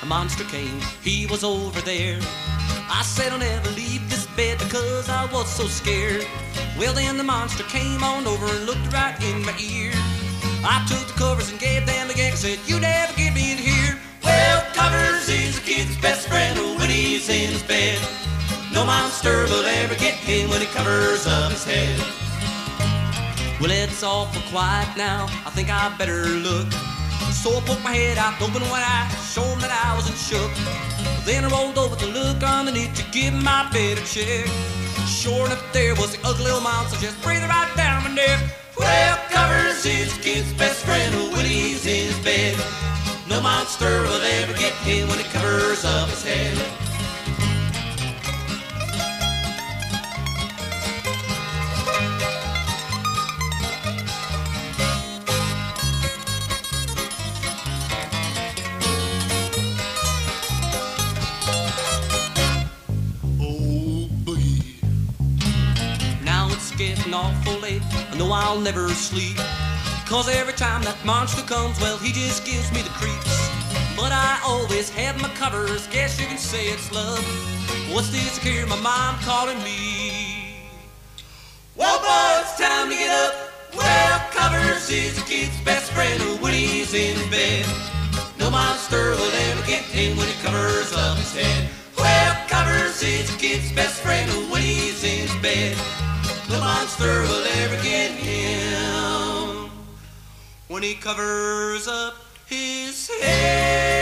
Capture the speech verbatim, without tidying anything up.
monster came, he was over there. I said I'll never leave this bed because I was so scared. Well, then the monster came on over and looked right in my ear. I took the covers and gave them a gag and said, you never get me in here. Well, covers is a kid's best friend when he's in his bed. No monster will ever get him when he covers up his head. Well, it's awful quiet now, I think I better look. So I poked my head out, opened one eye, showing that I wasn't shook. Then I rolled over to look underneath to give my bed a check. Sure enough, there was the ugly old monster just breathing right down my neck. Well, covers is a kid's best friend when he's in his bed. No monster will ever get him when he covers up his head. Getting awful late, I know I'll never sleep, cause every time that monster comes, well, he just gives me the creeps. But I always have my covers, guess you can say it's love. What's this, I hear my mom calling me. Well, boy, it's time to get up. Well, covers is a kid's best friend when he's in his bed. No monster will ever get him when he covers up his head. Well, covers is a kid's best friend when he's in his bed. No monster will ever get him when he covers up his head.